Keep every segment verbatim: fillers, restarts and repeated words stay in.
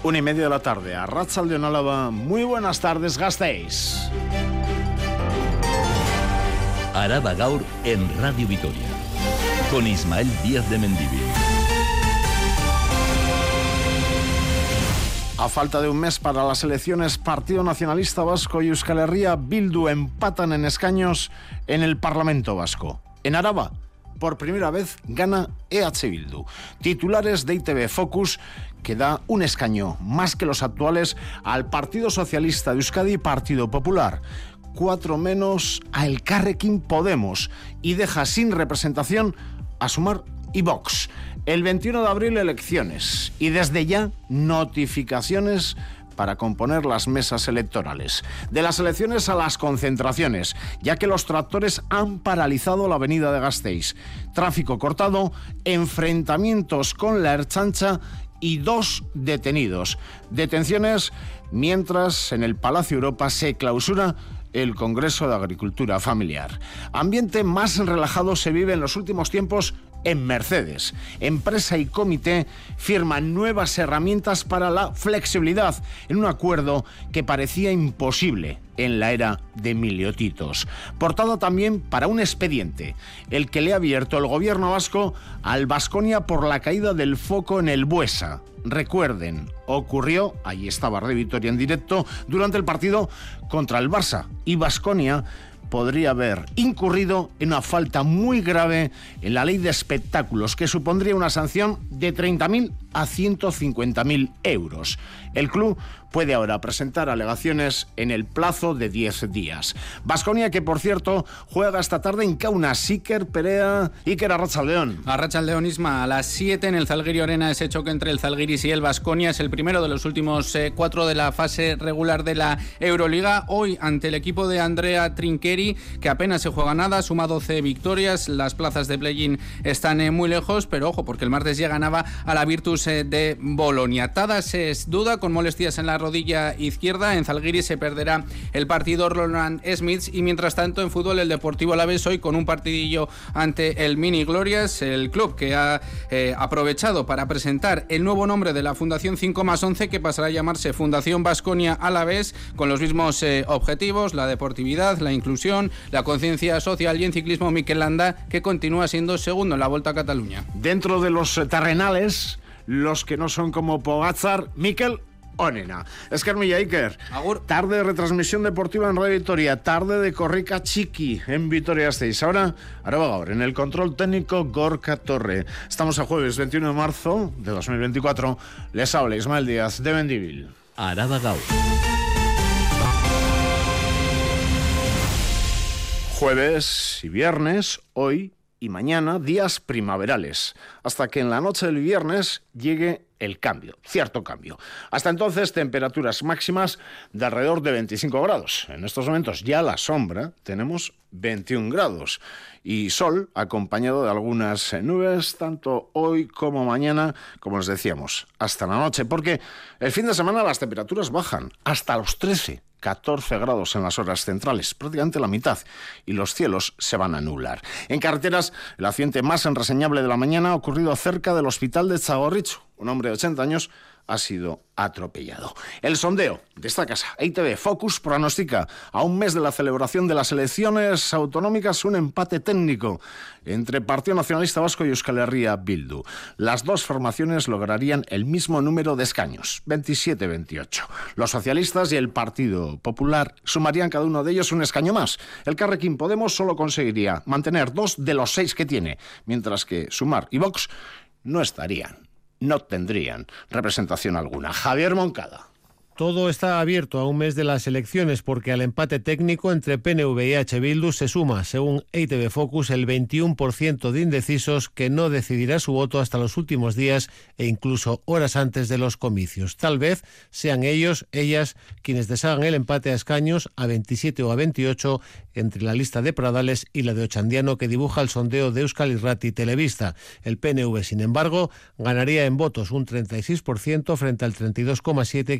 Una y media de la tarde, Arratsaldeon Álava. Muy buenas tardes, Gasteiz. Araba Gaur en Radio Vitoria, con Ismael Díaz de Mendívil. A falta de un mes para las elecciones, Partido Nacionalista Vasco y Euskal Herria Bildu empatan en escaños en el Parlamento Vasco. En Araba, por primera vez, gana E H Bildu. Titulares de I T V Focus, que da un escaño más que los actuales al Partido Socialista de Euskadi y Partido Popular. Cuatro menos a Elkarrekin Podemos y deja sin representación a Sumar y Vox. El veintiuno de abril elecciones y desde ya notificaciones para componer las mesas electorales. De las elecciones a las concentraciones, ya que los tractores han paralizado la avenida de Gasteiz. Tráfico cortado, enfrentamientos con la Ertzaintza y dos detenidos. Detenciones mientras en el Palacio Europa se clausura el Congreso de Agricultura Familiar. Ambiente más relajado se vive en los últimos tiempos en Mercedes. Empresa y comité firman nuevas herramientas para la flexibilidad en un acuerdo que parecía imposible en la era de Emilio Titos. Portada también para un expediente, el que le ha abierto el gobierno vasco al Baskonia por la caída del foco en el Buesa. Recuerden, ocurrió, ahí estaba Radio Vitoria en directo, durante el partido contra el Barça, y Baskonia podría haber incurrido en una falta muy grave en la ley de espectáculos, que supondría una sanción de treinta mil a ciento cincuenta mil euros. El club puede ahora presentar alegaciones en el plazo de diez días. Baskonia, que por cierto juega esta tarde en Kaunas. Iker Perea, Iker, Arratsaldeon. Arratsaldeon, Isma, a las siete en el Zalgiris Arena. Ese choque entre el Zalgiris y el Baskonia es el primero de los últimos eh, cuatro de la fase regular de la Euroliga. Hoy ante el equipo de Andrea Trinchieri, que apenas se juega nada, suma doce victorias. Las plazas de play-in están eh, muy lejos, pero ojo, porque el martes ya ganaba a la Virtus eh, de Bolonia. Tadas es duda, con molestias en la rodilla izquierda. En Zalgiris se perderá el partido Roland Smith, y mientras tanto en fútbol el Deportivo Alavés hoy con un partidillo ante el Mini Glorias, el club que ha eh, aprovechado para presentar el nuevo nombre de la Fundación cinco más once, que pasará a llamarse Fundación Baskonia Alavés, con los mismos eh, objetivos: la deportividad, la inclusión, la conciencia social, y en ciclismo Mikel Landa, que continúa siendo segundo en la Volta a Cataluña. Dentro de los terrenales, los que no son como Pogačar, Mikel Onena. Esker mila, Iker. Agur. Tarde de retransmisión deportiva en Radio Vitoria, tarde de Korrika Txiki en Vitoria-Gasteiz. Ahora, Araba Gaur, en el control técnico, Gorka Torre. Estamos a jueves veintiuno de marzo de dos mil veinticuatro. Les habla Ismael Díaz de Mendívil. Araba Gaur. Jueves y viernes, hoy y mañana, días primaverales, hasta que en la noche del viernes llegue el cambio, cierto cambio. Hasta entonces, temperaturas máximas de alrededor de veinticinco grados. En estos momentos ya a la sombra tenemos veintiún grados y sol acompañado de algunas nubes, tanto hoy como mañana, como les decíamos, hasta la noche, porque el fin de semana las temperaturas bajan hasta los trece, catorce grados en las horas centrales, prácticamente la mitad, y los cielos se van a nublar. En carreteras, el accidente más enreseñable de la mañana ha ocurrido cerca del hospital de Txagorritxu. Un hombre de ochenta años ha sido atropellado. El sondeo de esta casa, I T V Focus, pronostica a un mes de la celebración de las elecciones autonómicas un empate técnico entre Partido Nacionalista Vasco y Euskal Herria Bildu. Las dos formaciones lograrían el mismo número de escaños, veintisiete veintiocho. Los socialistas y el Partido Popular sumarían cada uno de ellos un escaño más. El Elkarrekin Podemos solo conseguiría mantener dos de los seis que tiene, mientras que Sumar y Vox no estarían. No tendrían representación alguna. Javier Moncada. Todo está abierto a un mes de las elecciones porque al empate técnico entre P N V y E H Bildu se suma, según I T V Focus, el veintiuno por ciento de indecisos que no decidirá su voto hasta los últimos días e incluso horas antes de los comicios. Tal vez sean ellos, ellas, quienes deshagan el empate a escaños a veintisiete o a veintiocho entre la lista de Pradales y la de Ochandiano que dibuja el sondeo de Euskal Irrati Televista. El P N V, sin embargo, ganaría en votos un treinta y seis por ciento frente al treinta y dos coma siete por ciento que alcanzaría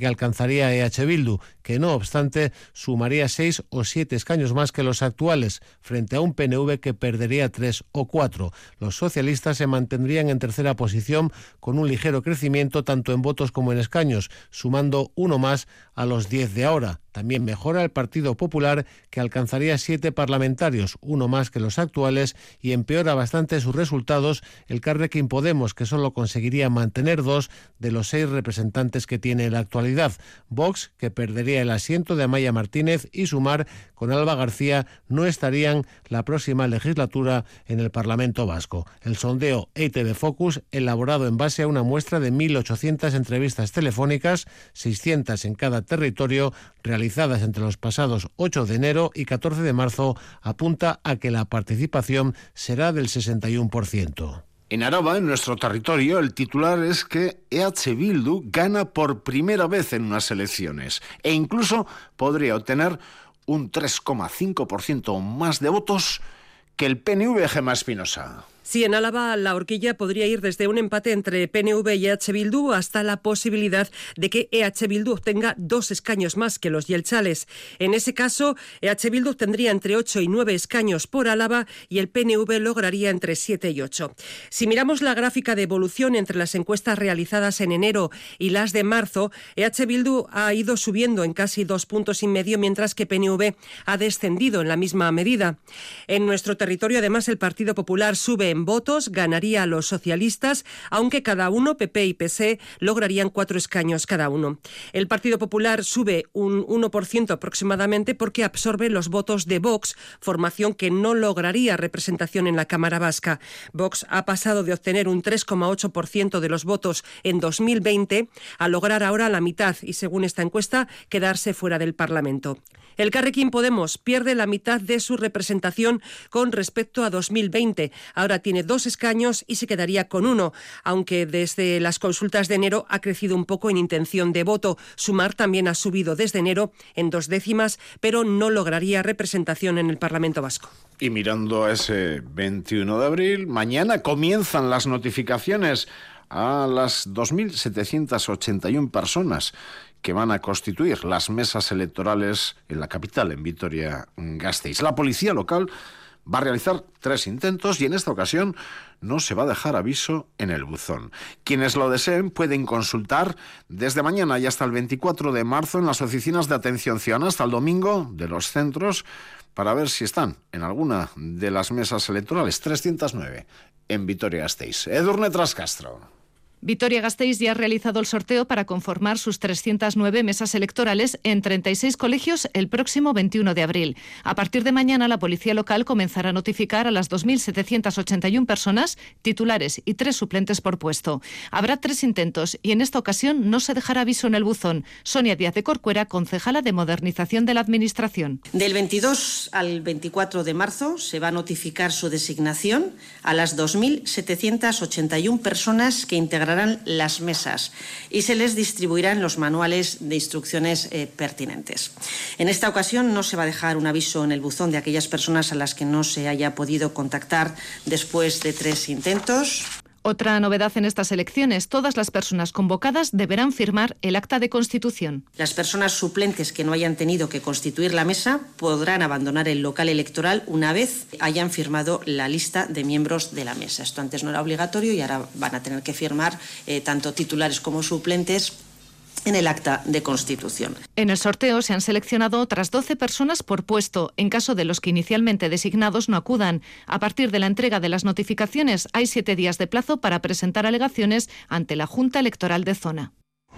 alcanzaría E H Bildu, que no obstante sumaría seis o siete escaños más que los actuales, frente a un P N V que perdería tres o cuatro. Los socialistas se mantendrían en tercera posición con un ligero crecimiento tanto en votos como en escaños, sumando uno más a los diez de ahora. También mejora el Partido Popular, que alcanzaría siete parlamentarios, uno más que los actuales, y empeora bastante sus resultados el Carrequín Podemos, que solo conseguiría mantener dos de los seis representantes que tiene en la actualidad. Vox, que perdería el asiento de Amaia Martínez, y Sumar, con Alba García, no estarían la próxima legislatura en el Parlamento Vasco. El sondeo E I T V Focus, elaborado en base a una muestra de mil ochocientas entrevistas telefónicas, seiscientas en cada territorio, realizadas entre los pasados ocho de enero y catorce de marzo, apunta a que la participación será del sesenta y uno por ciento. En Araba, en nuestro territorio, el titular es que E H Bildu gana por primera vez en unas elecciones e incluso podría obtener un tres coma cinco por ciento más de votos que el P N V. Gemma Espinosa. Sí, en Álava la horquilla podría ir desde un empate entre P N V y E H Bildu hasta la posibilidad de que E H Bildu obtenga dos escaños más que los yelchales. En ese caso, E H Bildu tendría entre ocho y nueve escaños por Álava y el P N V lograría entre siete y ocho. Si miramos la gráfica de evolución entre las encuestas realizadas en enero y las de marzo, E H Bildu ha ido subiendo en casi dos puntos y medio, mientras que P N V ha descendido en la misma medida. En nuestro territorio, además, el Partido Popular sube en votos, ganaría a los socialistas, aunque cada uno, P P y P S E, lograrían cuatro escaños cada uno. El Partido Popular sube un uno por ciento aproximadamente porque absorbe los votos de Vox, formación que no lograría representación en la Cámara Vasca. Vox ha pasado de obtener un tres coma ocho por ciento de los votos en dos mil veinte a lograr ahora la mitad y, según esta encuesta, quedarse fuera del Parlamento. El Carrequín Podemos pierde la mitad de su representación con respecto a dos mil veinte. Ahora tiene dos escaños y se quedaría con uno, aunque desde las consultas de enero ha crecido un poco en intención de voto. Sumar también ha subido desde enero en dos décimas, pero no lograría representación en el Parlamento Vasco. Y mirando a ese veintiuno de abril, mañana comienzan las notificaciones a las dos mil setecientas ochenta y una personas que van a constituir las mesas electorales en la capital, en Vitoria-Gasteiz. La policía local va a realizar tres intentos y en esta ocasión no se va a dejar aviso en el buzón. Quienes lo deseen pueden consultar desde mañana y hasta el veinticuatro de marzo en las oficinas de atención ciudadana, hasta el domingo de los centros, para ver si están en alguna de las mesas electorales. trescientos nueve en Vitoria-Gasteiz. Edurne Trascastro. Vitoria-Gasteiz ya ha realizado el sorteo para conformar sus trescientas nueve mesas electorales en treinta y seis colegios el próximo veintiuno de abril. A partir de mañana, la policía local comenzará a notificar a las dos mil setecientas ochenta y una personas, titulares y tres suplentes por puesto. Habrá tres intentos y en esta ocasión no se dejará aviso en el buzón. Sonia Díaz de Corcuera, concejala de Modernización de la Administración. Del veintidós al veinticuatro de marzo se va a notificar su designación a las dos mil setecientas ochenta y una personas que integrarán las mesas y se les distribuirán los manuales de instrucciones eh, pertinentes. En esta ocasión no se va a dejar un aviso en el buzón de aquellas personas a las que no se haya podido contactar después de tres intentos. Otra novedad en estas elecciones, todas las personas convocadas deberán firmar el acta de constitución. Las personas suplentes que no hayan tenido que constituir la mesa podrán abandonar el local electoral una vez hayan firmado la lista de miembros de la mesa. Esto antes no era obligatorio y ahora van a tener que firmar eh, tanto titulares como suplentes en el acta de constitución. En el sorteo se han seleccionado otras doce personas por puesto, en caso de los que inicialmente designados no acudan. A partir de la entrega de las notificaciones, hay siete días de plazo para presentar alegaciones ante la Junta Electoral de Zona.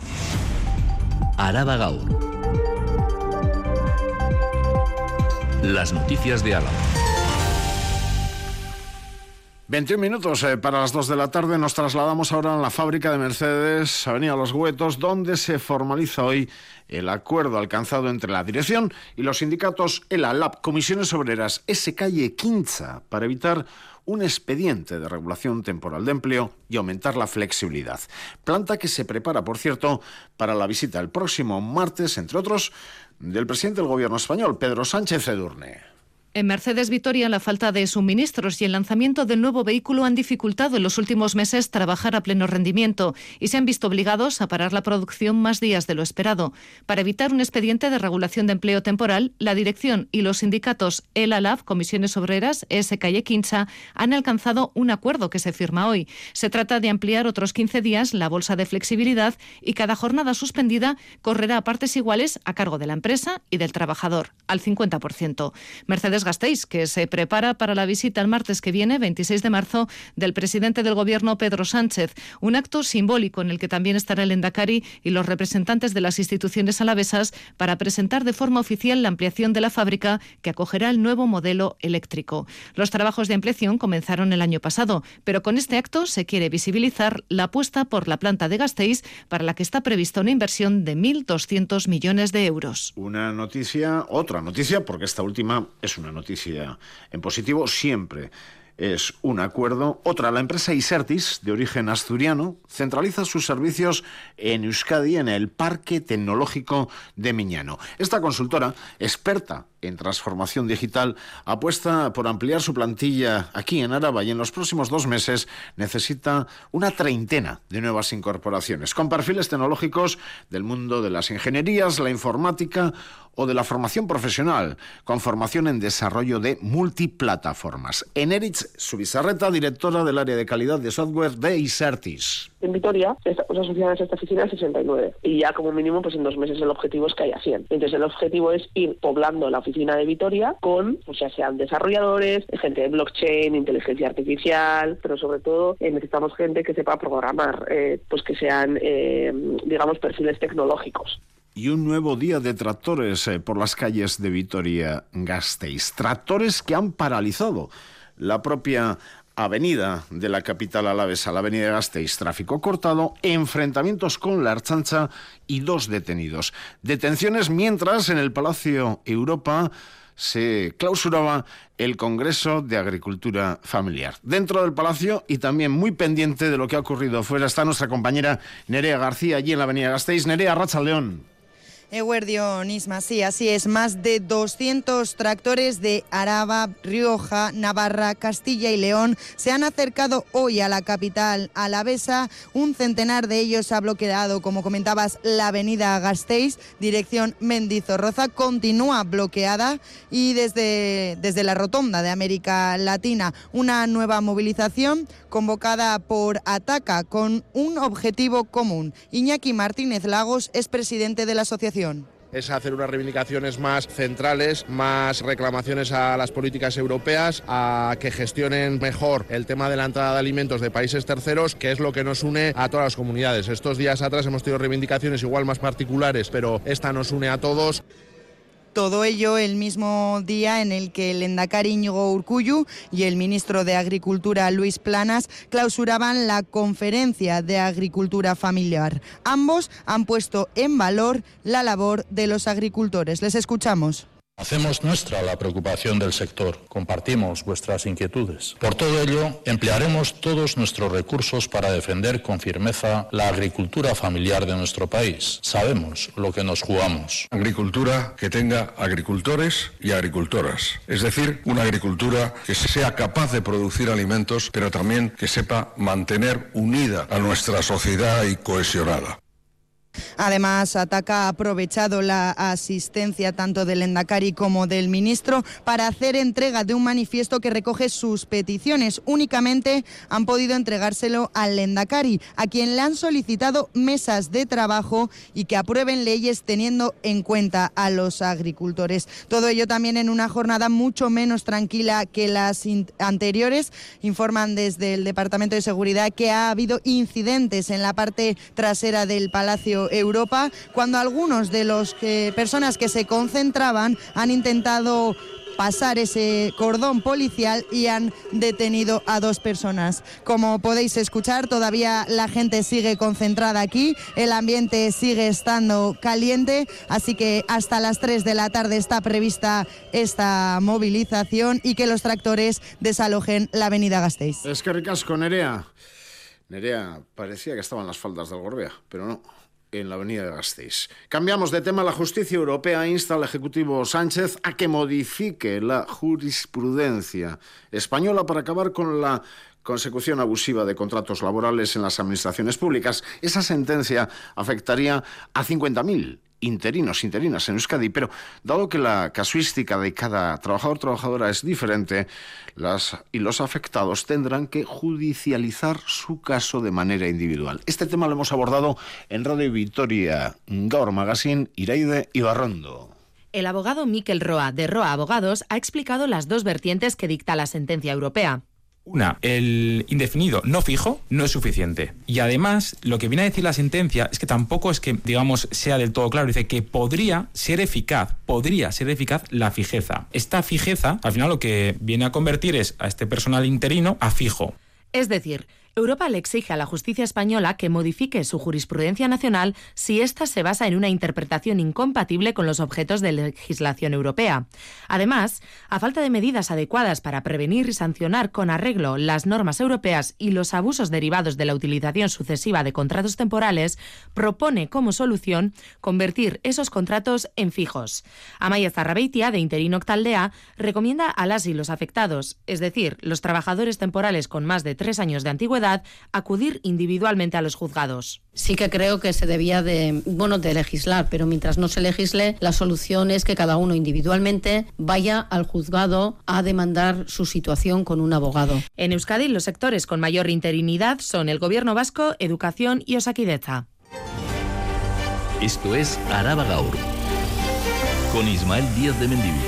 Araba Gaur. Las noticias de Álava. veintiún minutos eh, para las dos de la tarde. Nos trasladamos ahora a la fábrica de Mercedes, Avenida Los Huetos, donde se formaliza hoy el acuerdo alcanzado entre la dirección y los sindicatos ELA, LAB, Comisiones Obreras, S K y Equintza, para evitar un expediente de regulación temporal de empleo y aumentar la flexibilidad. Planta que se prepara, por cierto, para la visita el próximo martes, entre otros, del presidente del gobierno español, Pedro Sánchez Edurne. En Mercedes Vitoria, la falta de suministros y el lanzamiento del nuevo vehículo han dificultado en los últimos meses trabajar a pleno rendimiento y se han visto obligados a parar la producción más días de lo esperado. Para evitar un expediente de regulación de empleo temporal, la dirección y los sindicatos ELA-LAB, Comisiones Obreras, E S K y Equincha, han alcanzado un acuerdo que se firma hoy. Se trata de ampliar otros quince días la bolsa de flexibilidad y cada jornada suspendida correrá a partes iguales a cargo de la empresa y del trabajador, al cincuenta por ciento. Mercedes Gasteiz, que se prepara para la visita el martes que viene, veintiséis de marzo, del presidente del Gobierno, Pedro Sánchez. Un acto simbólico en el que también estará el Endacari y los representantes de las instituciones alavesas para presentar de forma oficial la ampliación de la fábrica que acogerá el nuevo modelo eléctrico. Los trabajos de ampliación comenzaron el año pasado, pero con este acto se quiere visibilizar la apuesta por la planta de Gasteiz, para la que está prevista una inversión de mil doscientos millones de euros. Una noticia, otra noticia, porque esta última es una noticia en positivo, siempre es un acuerdo. Otra, la empresa Isertis, de origen asturiano, centraliza sus servicios en Euskadi, en el Parque Tecnológico de Miñano. Esta consultora, experta en transformación digital, apuesta por ampliar su plantilla aquí en Araba y en los próximos dos meses necesita una treintena de nuevas incorporaciones, con perfiles tecnológicos del mundo de las ingenierías, la informática o de la formación profesional, con formación en desarrollo de multiplataformas. Eneritz Subizarreta, directora del área de calidad de software de Isertis. En Vitoria estamos asociadas a esta oficina a sesenta y nueve y ya como mínimo pues en dos meses el objetivo es que haya cien. Entonces el objetivo es ir poblando la oficina de Vitoria con, pues ya sean desarrolladores, gente de blockchain, inteligencia artificial, pero sobre todo eh, necesitamos gente que sepa programar, eh, pues que sean, eh, digamos, perfiles tecnológicos. Y un nuevo día de tractores eh, por las calles de Vitoria-Gasteiz. Tractores que han paralizado la propia avenida de la capital alavesa, la avenida de Gasteiz. Tráfico cortado, enfrentamientos con la Ertzaintza y dos detenidos. Detenciones mientras en el Palacio Europa se clausuraba el Congreso de Agricultura Familiar. Dentro del Palacio y también muy pendiente de lo que ha ocurrido afuera está nuestra compañera Nerea García, allí en la avenida Gasteiz. Nerea, arratsaldeon. Eguerdión, Isma, sí, así es. Más de doscientos tractores de Araba, Rioja, Navarra, Castilla y León se han acercado hoy a la capital alavesa. Un centenar de ellos ha bloqueado, como comentabas, la avenida Gasteiz, dirección Mendizorroza. Continúa bloqueada y desde, desde la rotonda de América Latina una nueva movilización convocada por Ataca con un objetivo común. Iñaki Martínez Lagos es presidente de la asociación. Es hacer unas reivindicaciones más centrales, más reclamaciones a las políticas europeas, a que gestionen mejor el tema de la entrada de alimentos de países terceros, que es lo que nos une a todas las comunidades. Estos días atrás hemos tenido reivindicaciones igual más particulares, pero esta nos une a todos. Todo ello el mismo día en el que el Endacari Íñigo Urkullu y el ministro de Agricultura Luis Planas clausuraban la conferencia de agricultura familiar. Ambos han puesto en valor la labor de los agricultores. Les escuchamos. Hacemos nuestra la preocupación del sector, compartimos vuestras inquietudes. Por todo ello, emplearemos todos nuestros recursos para defender con firmeza la agricultura familiar de nuestro país. Sabemos lo que nos jugamos. Agricultura que tenga agricultores y agricultoras, es decir, una agricultura que sea capaz de producir alimentos, pero también que sepa mantener unida a nuestra sociedad y cohesionada. Además, Ataca ha aprovechado la asistencia tanto del Endacari como del ministro para hacer entrega de un manifiesto que recoge sus peticiones. Únicamente han podido entregárselo al Endacari, a quien le han solicitado mesas de trabajo y que aprueben leyes teniendo en cuenta a los agricultores. Todo ello también en una jornada mucho menos tranquila que las anteriores. Informan desde el Departamento de Seguridad que ha habido incidentes en la parte trasera del Palacio Europa, cuando algunos de los que, personas que se concentraban han intentado pasar ese cordón policial y han detenido a dos personas. Como podéis escuchar, todavía la gente sigue concentrada aquí, el ambiente sigue estando caliente, así que hasta las tres de la tarde está prevista esta movilización y que los tractores desalojen la avenida Gasteiz. Es que ricasco, Nerea. Nerea, parecía que estaban las faldas del Gorbea, pero no. en la avenida de Gasteiz. Cambiamos de tema. La justicia europea insta al Ejecutivo Sánchez a que modifique la jurisprudencia española para acabar con la consecución abusiva de contratos laborales en las administraciones públicas. Esa sentencia afectaría a cincuenta mil interinos, interinas en Euskadi, pero dado que la casuística de cada trabajador trabajadora es diferente, las y los afectados tendrán que judicializar su caso de manera individual. Este tema lo hemos abordado en Radio Vitoria Gaur Magazine, Iraide Ibarrondo. El abogado Mikel Roa, de Roa Abogados, ha explicado las dos vertientes que dicta la sentencia europea. Una, el indefinido no fijo no es suficiente. Y además, lo que viene a decir la sentencia es que tampoco es que, digamos, sea del todo claro. Dice que podría ser eficaz, podría ser eficaz la fijeza. Esta fijeza, al final, lo que viene a convertir es a este personal interino a fijo. Es decir, Europa le exige a la justicia española que modifique su jurisprudencia nacional si ésta se basa en una interpretación incompatible con los objetos de legislación europea. Además, a falta de medidas adecuadas para prevenir y sancionar con arreglo las normas europeas y los abusos derivados de la utilización sucesiva de contratos temporales, propone como solución convertir esos contratos en fijos. Amaia Zarrabeitia, de Interino Taldea, recomienda a las y los afectados, es decir, los trabajadores temporales con más de tres años de antigüedad, acudir individualmente a los juzgados. Sí que creo que se debía de, bueno, de legislar, pero mientras no se legisle, la solución es que cada uno individualmente vaya al juzgado a demandar su situación con un abogado. En Euskadi, los sectores con mayor interinidad son el Gobierno vasco, Educación y Osakidetza. Esto es Araba Gaur, con Ismael Díaz de Mendivil.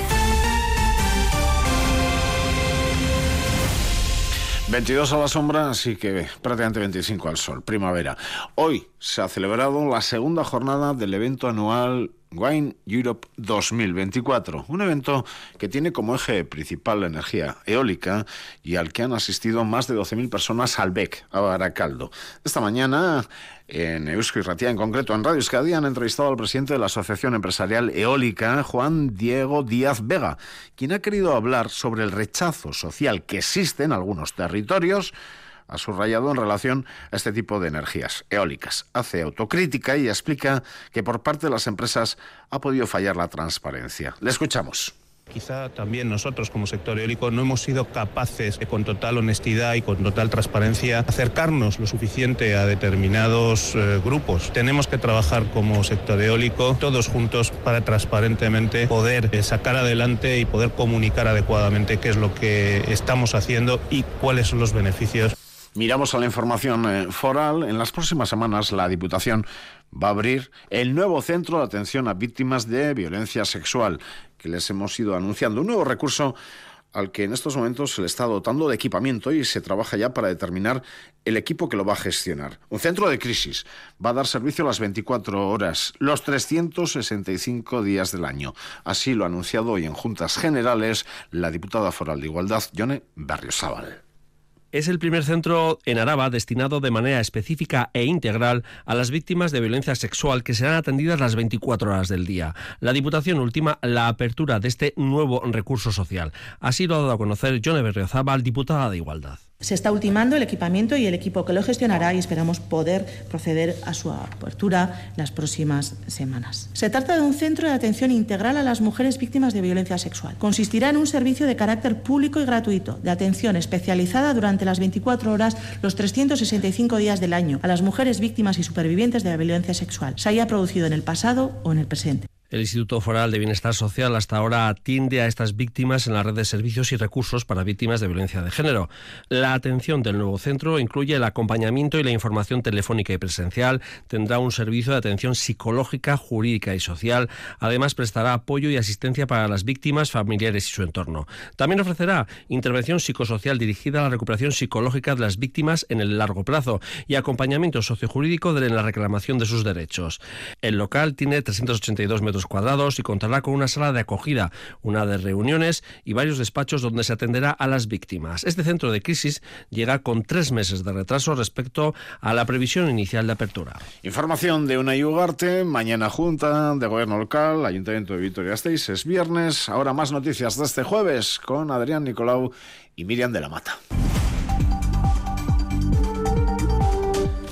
veintidós a la sombra, así que prácticamente veinticinco al sol, primavera. Hoy se ha celebrado la segunda jornada del evento anual Wine Europe dos mil veinticuatro, un evento que tiene como eje principal la energía eólica y al que han asistido más de doce mil personas al B E C, a Baracaldo. Esta mañana, en Eusko Irratia, en concreto en Radio Euskadi, han entrevistado al presidente de la Asociación Empresarial Eólica, Juan Diego Díaz Vega, quien ha querido hablar sobre el rechazo social que existe en algunos territorios, ha subrayado en relación a este tipo de energías eólicas. Hace autocrítica y explica que por parte de las empresas ha podido fallar la transparencia. Le escuchamos. Quizá también nosotros como sector eólico no hemos sido capaces de, con total honestidad y con total transparencia, acercarnos lo suficiente a determinados eh, grupos. Tenemos que trabajar como sector eólico todos juntos para transparentemente poder eh, sacar adelante y poder comunicar adecuadamente qué es lo que estamos haciendo y cuáles son los beneficios. Miramos a la información eh, foral. En las próximas semanas la Diputación va a abrir el nuevo centro de atención a víctimas de violencia sexual que les hemos ido anunciando. Un nuevo recurso al que en estos momentos se le está dotando de equipamiento y se trabaja ya para determinar el equipo que lo va a gestionar. Un centro de crisis va a dar servicio las veinticuatro horas, los trescientos sesenta y cinco días del año. Así lo ha anunciado hoy en Juntas Generales la diputada foral de Igualdad, Jone Berriozábal. Es el primer centro en Araba destinado de manera específica e integral a las víctimas de violencia sexual que serán atendidas las veinticuatro horas del día. La Diputación ultima la apertura de este nuevo recurso social. Así lo ha dado a conocer Jone Berriozábal, diputada de Igualdad. Se está ultimando el equipamiento y el equipo que lo gestionará y esperamos poder proceder a su apertura las próximas semanas. Se trata de un centro de atención integral a las mujeres víctimas de violencia sexual. Consistirá en un servicio de carácter público y gratuito, de atención especializada durante las veinticuatro horas, los trescientos sesenta y cinco días del año, a las mujeres víctimas y supervivientes de la violencia sexual, se haya producido en el pasado o en el presente. El Instituto Foral de Bienestar Social hasta ahora atiende a estas víctimas en la red de servicios y recursos para víctimas de violencia de género. La atención del nuevo centro incluye el acompañamiento y la información telefónica y presencial. Tendrá un servicio de atención psicológica, jurídica y social. Además, prestará apoyo y asistencia para las víctimas, familiares y su entorno. También ofrecerá intervención psicosocial dirigida a la recuperación psicológica de las víctimas en el largo plazo y acompañamiento sociojurídico en la reclamación de sus derechos. El local tiene trescientos ochenta y dos metros cuadrados y contará con una sala de acogida, una de reuniones y varios despachos donde se atenderá a las víctimas. Este centro de crisis llega con tres meses de retraso respecto a la previsión inicial de apertura. Información de Unai Ugarte, mañana Junta de Gobierno Local, Ayuntamiento de Vitoria-Gasteiz, es viernes. Ahora más noticias de este jueves con Adrián Nicolau y Miriam de la Mata.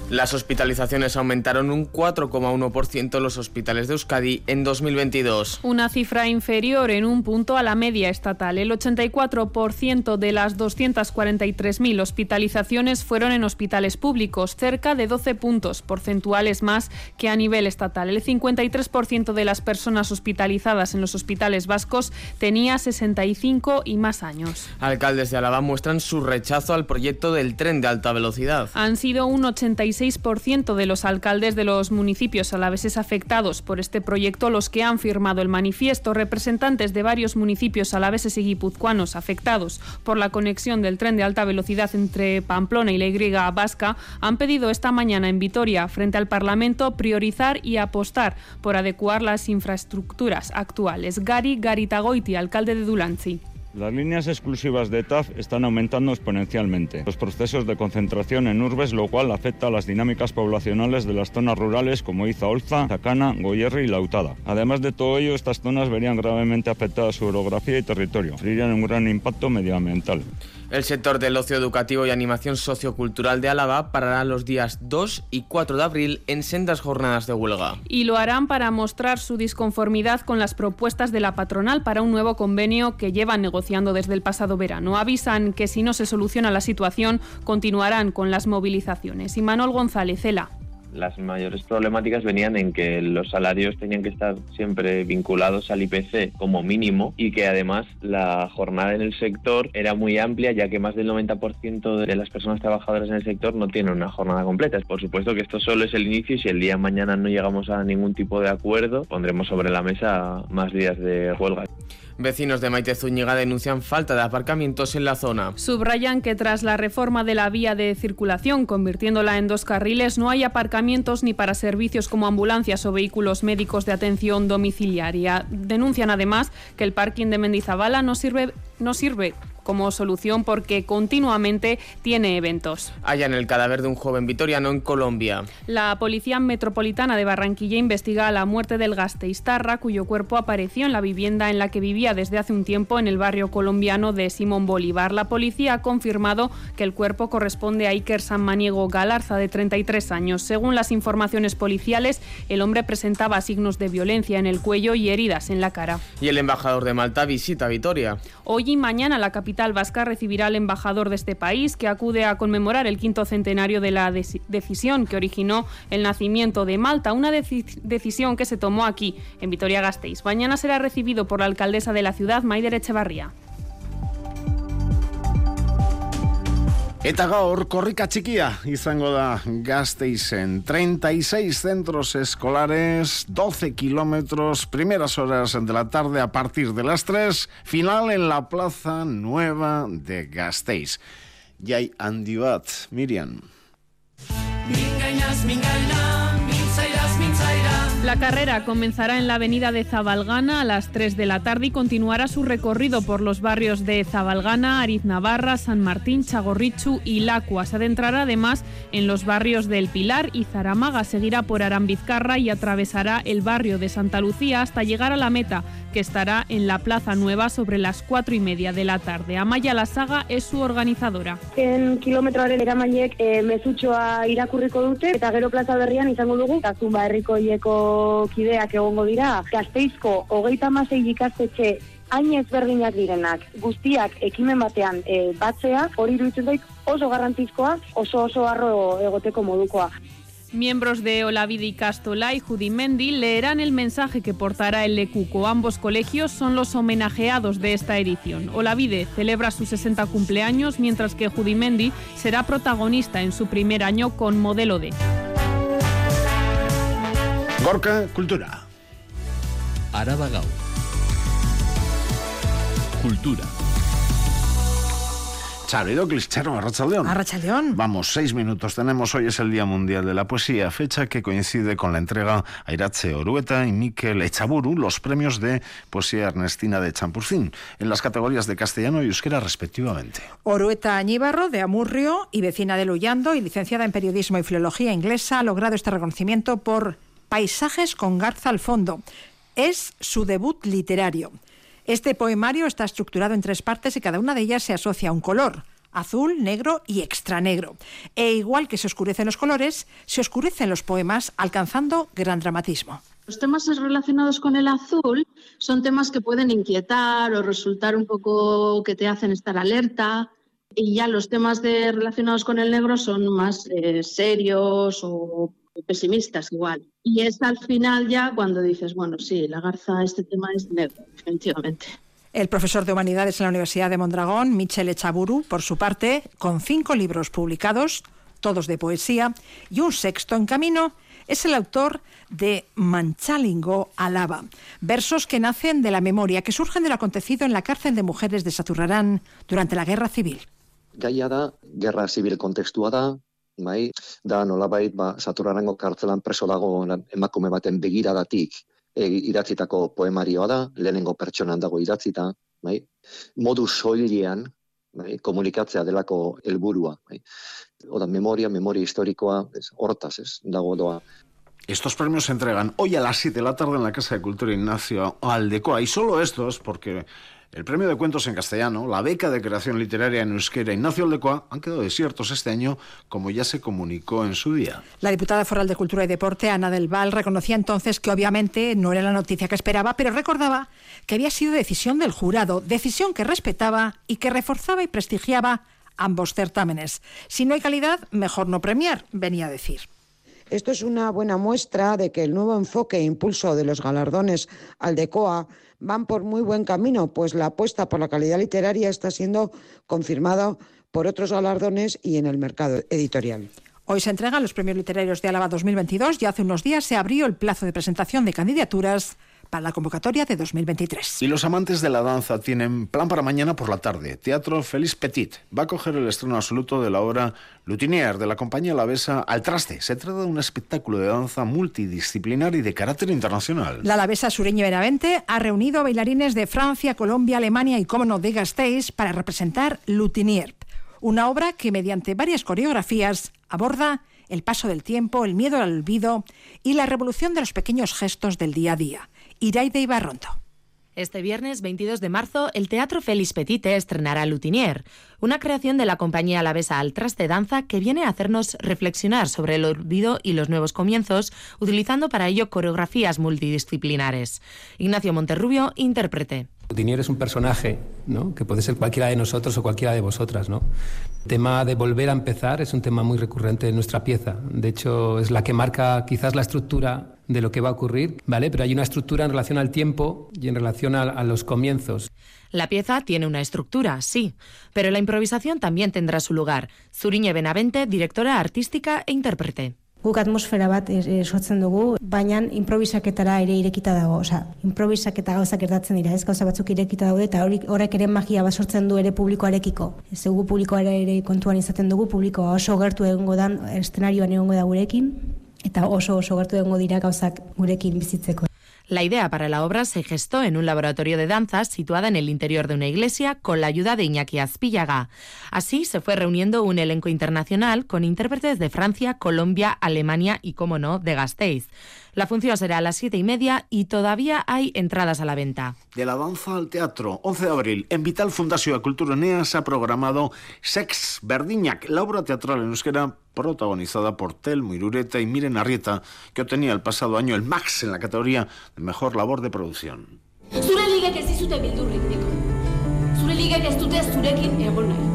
Las hospitalizaciones aumentaron un cuatro coma uno por ciento en los hospitales de Euskadi en dos mil veintidós. Una cifra inferior en un punto a la media estatal. El ochenta y cuatro por ciento de las doscientas cuarenta y tres mil hospitalizaciones fueron en hospitales públicos, cerca de doce puntos porcentuales más que a nivel estatal. El cincuenta y tres por ciento de las personas hospitalizadas en los hospitales vascos tenía sesenta y cinco y más años. Alcaldes de Álava muestran su rechazo al proyecto del tren de alta velocidad. Han sido un ochenta y seis por ciento de los alcaldes de los municipios alaveses afectados por este proyecto los que han firmado el manifiesto. Representantes de varios municipios alaveses y guipuzcoanos afectados por la conexión del tren de alta velocidad entre Pamplona y la Y vasca han pedido esta mañana en Vitoria, frente al Parlamento, priorizar y apostar por adecuar las infraestructuras actuales. Gari Garitagoiti, alcalde de Dulantzi. Las líneas exclusivas de T A F están aumentando exponencialmente los procesos de concentración en urbes, lo cual afecta a las dinámicas poblacionales de las zonas rurales como Iza-Olza, Chacana, Goierri y Lautada. Además de todo ello, estas zonas verían gravemente afectada su orografía y territorio, sufrirían un gran impacto medioambiental. El sector del ocio educativo y animación sociocultural de Álava parará los días dos y cuatro de abril en sendas jornadas de huelga. Y lo harán para mostrar su disconformidad con las propuestas de la patronal para un nuevo convenio que llevan negociando desde el pasado verano. Avisan que si no se soluciona la situación, continuarán con las movilizaciones. Y Manuel González, Ela. Las mayores problemáticas venían en que los salarios tenían que estar siempre vinculados al I P C como mínimo y que además la jornada en el sector era muy amplia, ya que más del noventa por ciento de las personas trabajadoras en el sector no tienen una jornada completa. Por supuesto que esto solo es el inicio y si el día de mañana no llegamos a ningún tipo de acuerdo, pondremos sobre la mesa más días de huelga. Vecinos de Maite Zúñiga denuncian falta de aparcamientos en la zona. Subrayan que tras la reforma de la vía de circulación, convirtiéndola en dos carriles, no hay aparcamientos ni para servicios como ambulancias o vehículos médicos de atención domiciliaria. Denuncian además que el parking de Mendizabala no sirve, no sirve como solución porque continuamente tiene eventos. Hallan el cadáver de un joven vitoriano en Colombia. La Policía Metropolitana de Barranquilla investiga la muerte del gasteiztarra, cuyo cuerpo apareció en la vivienda en la que vivía desde hace un tiempo en el barrio colombiano de Simón Bolívar. La policía ha confirmado que el cuerpo corresponde a Iker Sanmaniego Galarza, de treinta y tres años. Según las informaciones policiales, el hombre presentaba signos de violencia en el cuello y heridas en la cara. Y el embajador de Malta visita Vitoria. Hoy y mañana la capital vasca recibirá al embajador de este país, que acude a conmemorar el quinto centenario de la de- decisión que originó el nacimiento de Malta, una deci- decisión que se tomó aquí, en Vitoria-Gasteiz. Mañana será recibido por la alcaldesa de la ciudad, Maider Etxebarria. Eta gaur korrika txikia izango da Gasteizen. treinta y seis centros escolares, doce kilómetros, primeras horas de la tarde a partir de las tres, final en la Plaza Nueva de Gasteiz. Jai handi bat, Miriam. La carrera comenzará en la avenida de Zabalgana a las tres de la tarde y continuará su recorrido por los barrios de Zabalgana, Ariznabarra, San Martín, Txagorritxu y Lacua. Se adentrará además en los barrios del Pilar y Zaramaga, seguirá por Arambizkarra y atravesará el barrio de Santa Lucía hasta llegar a la meta, que estará en la Plaza Nueva sobre las cuatro y media de la tarde. Amaya Lasaga es su organizadora. En kilometroaren eramaiek e, mezutxoa irakurriko dute eta gero plaza berrian izango dugu Zumba herriko hieko kideak egongo dira. Gasteizko hogeita hamasei ikastetxe hain ezberdinak direnak guztiak ekimen batean e, batzea, hori iruditzen zait oso garrantzizkoa, oso oso harro egoteko modukoa. Miembros de Olavide Ikastola y Judimendi leerán el mensaje que portará el Lekuko. Ambos colegios son los homenajeados de esta edición. Olavide celebra su sesenta cumpleaños, mientras que Judimendi será protagonista en su primer año con Modelo D. Gorka, kultura. Araba Gaur. Cultura. Charo, Idoclis, Charo, Arratsaldeón. Arratsaldeón. Vamos, seis minutos tenemos. Hoy es el Día Mundial de la Poesía, fecha que coincide con la entrega a Iratxe Orueta y Mikel Echaburu, los premios de Poesía Ernestina de Champurcín, en las categorías de castellano y euskera respectivamente. Orueta Añíbarro, de Amurrio y vecina de Luyando y licenciada en Periodismo y Filología Inglesa, ha logrado este reconocimiento por Paisajes con garza al fondo. Es su debut literario. Este poemario está estructurado en tres partes y cada una de ellas se asocia a un color. azul, negro y extra negro. E igual que se oscurecen los colores, se oscurecen los poemas, alcanzando gran dramatismo. Los temas relacionados con el azul son temas que pueden inquietar o resultar un poco que te hacen estar alerta, y ya los temas de, relacionados con el negro son más eh, serios o pesimistas igual. Y es al final ya cuando dices, bueno, sí, la garza, este tema es negro, definitivamente. El profesor de Humanidades en la Universidad de Mondragón, Michel Echaburu, por su parte, con cinco libros publicados, todos de poesía, y un sexto en camino, es el autor de Manchalingo Alaba, versos que nacen de la memoria, que surgen de lo acontecido en la cárcel de mujeres de Saturrarán durante la Guerra Civil. Gaia da, Gerra Zibil kontekstua da, bai, da nolabait ba, Saturrarango kartzelan preso dago emakume baten begiradatik e, idatzitako poemarioa da, lehenengo pertsonan dago idatzita, bai, modu soilean, bai, komunikatzea delako helburua, bai. Oda, memoria, memoria historikoa, ez, hortaz, ez, dago doa. Estos premios se entregan hoy a las siete de la tarde en la Casa de Cultura Ignacio Aldecoa, y solo estos, porque el premio de cuentos en castellano, la beca de creación literaria en euskera Ignacio Aldecoa han quedado desiertos este año, como ya se comunicó en su día. La diputada foral de Cultura y Deporte, Ana del Val, reconocía entonces que obviamente no era la noticia que esperaba, pero recordaba que había sido decisión del jurado, decisión que respetaba y que reforzaba y prestigiaba ambos certámenes. Si no hay calidad, mejor no premiar, venía a decir. Esto es una buena muestra de que el nuevo enfoque e impulso de los galardones Aldecoa van por muy buen camino, pues la apuesta por la calidad literaria está siendo confirmada por otros galardones y en el mercado editorial. Hoy se entregan los premios literarios de Álava dos mil veintidós y hace unos días se abrió el plazo de presentación de candidaturas para la convocatoria de dos mil veintitrés. Y los amantes de la danza tienen plan para mañana por la tarde. Teatro Félix Petit va a coger el estreno absoluto de la obra Lutinier de la compañía alavesa Al Traste. Se trata de un espectáculo de danza multidisciplinar y de carácter internacional. La alavesa Suriñe Benavente ha reunido a bailarines de Francia, Colombia, Alemania y, como no, de Gasteiz para representar Lutinier, una obra que mediante varias coreografías aborda el paso del tiempo, el miedo al olvido y la revolución de los pequeños gestos del día a día. Iraide Ibarrondo. Este viernes veintidós de marzo, el Teatro Félix Petit estrenará Lutinier, una creación de la compañía alavesa Al Traste Danza que viene a hacernos reflexionar sobre el olvido y los nuevos comienzos, utilizando para ello coreografías multidisciplinares. Ignacio Monterrubio, intérprete. Lutinier es un personaje, ¿no?, que puede ser cualquiera de nosotros o cualquiera de vosotras, ¿no? El tema de volver a empezar es un tema muy recurrente en nuestra pieza. De hecho, es la que marca quizás la estructura de lo que va a ocurrir, ¿vale? Pero hay una estructura en relación al tiempo y en relación a, a los comienzos. La pieza tiene una estructura, sí, pero la improvisación también tendrá su lugar. Zuriñe Benavente, directora artística e intérprete. Guk atmosfera bat sortzen dugu, baina improvisaketara ere irekita dago. Osea, improvisaketa gauzak gertatzen dira, ez gauza batzuk irekita daude, eta horrek ere magia bat sortzen du ere publikoarekiko. Ez dugu publikoara ere kontuan izaten dugu, publikoa oso gertu egongo da, eszenarioan egongo da gurekin, eta oso oso gertu egongo dira gauzak gurekin bizitzeko. La idea para la obra se gestó en un laboratorio de danzas situada en el interior de una iglesia con la ayuda de Iñaki Azpíllaga. Así se fue reuniendo un elenco internacional con intérpretes de Francia, Colombia, Alemania y, como no, de Gasteiz. La función será a las siete y media y todavía hay entradas a la venta. De la danza al teatro, once de abril, en Vital Fundazioa Kulturenea se ha programado Sex Berdinak, la obra teatral en euskera protagonizada por Telmo Irureta y Miren Arrieta, que obtenía el pasado año el Max en la categoría de Mejor Labor de Producción. Zure ligek ez dizute beldurrik, Neko. Zure ligek ez dute zurekin egon nahi.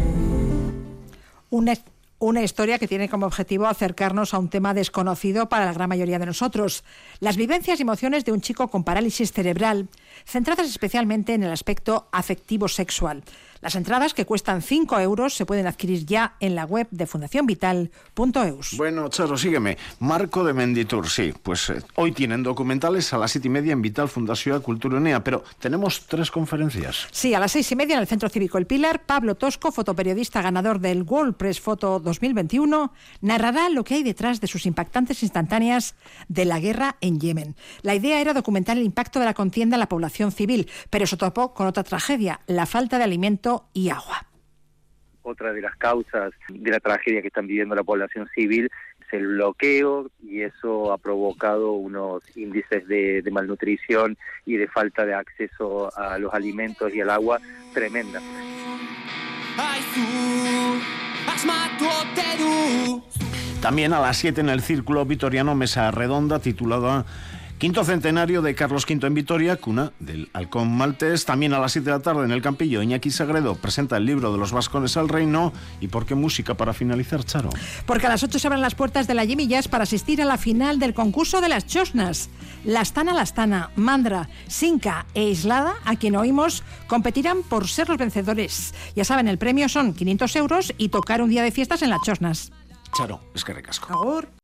Una Una historia que tiene como objetivo acercarnos a un tema desconocido para la gran mayoría de nosotros, las vivencias y emociones de un chico con parálisis cerebral, centradas especialmente en el aspecto afectivo sexual. Las entradas, que cuestan cinco euros, se pueden adquirir ya en la web de fundación vital punto eus. Bueno, Charo, sígueme. Marco de Menditur, sí. Pues eh, hoy tienen documentales a las siete y media en Vital Fundazioa Kulturenea, pero tenemos tres conferencias. Sí, a las seis y media en el Centro Cívico El Pilar, Pablo Tosco, fotoperiodista ganador del World Press Photo dos mil veintiuno, narrará lo que hay detrás de sus impactantes instantáneas de la guerra en Yemen. La idea era documentar el impacto de la contienda en la población civil, pero se topó con otra tragedia, la falta de alimento y agua. Otra de las causas de la tragedia que están viviendo la población civil es el bloqueo, y eso ha provocado unos índices de, de malnutrición y de falta de acceso a los alimentos y al agua tremenda. También a las siete en el Círculo Vitoriano, mesa redonda titulada Quinto centenario de Carlos quinto en Vitoria, cuna del halcón maltés. También a las siete de la tarde en el Campillo, Iñaki Sagredo presenta el libro de los vascones al reino. ¿Y por qué música para finalizar, Charo? Porque a las ocho se abren las puertas de la Jimmy Jazz para asistir a la final del concurso de las chosnas. Lastana Lastana, Mandra, Sinca e Islada, a quien oímos, competirán por ser los vencedores. Ya saben, el premio son quinientos euros y tocar un día de fiestas en las chosnas. Charo, es que recasco. Agur.